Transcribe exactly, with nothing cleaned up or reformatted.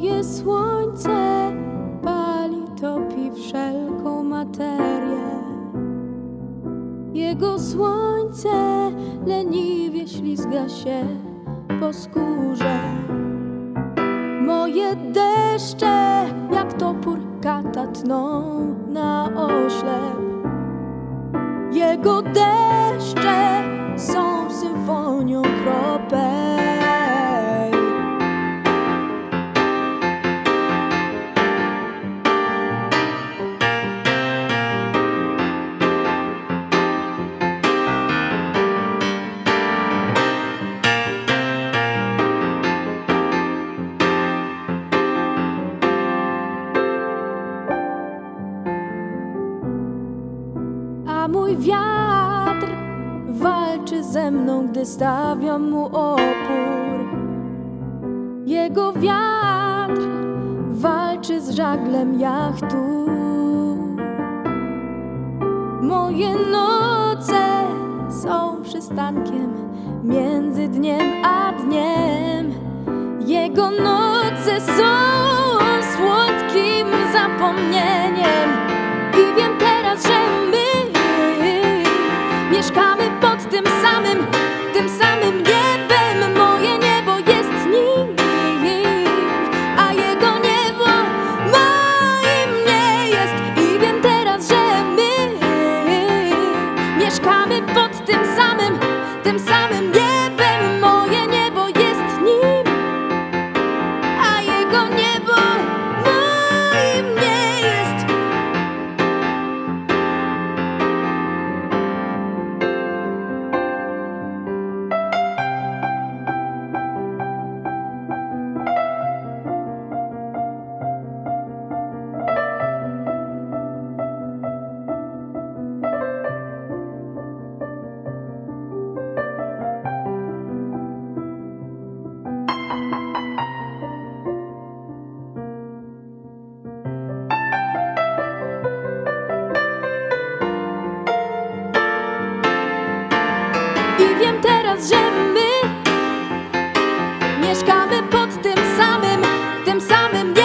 Moje słońce pali, topi wszelką materię. Jego słońce leniwie ślizga się po skórze. Moje deszcze jak topór kata tną na oślep. Jego deszcze są symfonią kropel. A mój wiatr walczy ze mną, gdy stawiam mu opór. Jego wiatr walczy z żaglem jachtu. Moje noce są przystankiem między dniem a dniem. Jego noce są słodkim zapomnieniem. I wiem teraz, że my mieszkamy pod tym samym, tym samym niebem. Moje niebo jest nim, a jego niebo moim nie jest. I wiem teraz, że my mieszkamy pod tym samym, tym samym niebem. Moje niebo jest nim, a jego niebo moim nie jest. I wiem teraz, że my mieszkamy pod tym samym, tym samym niebem.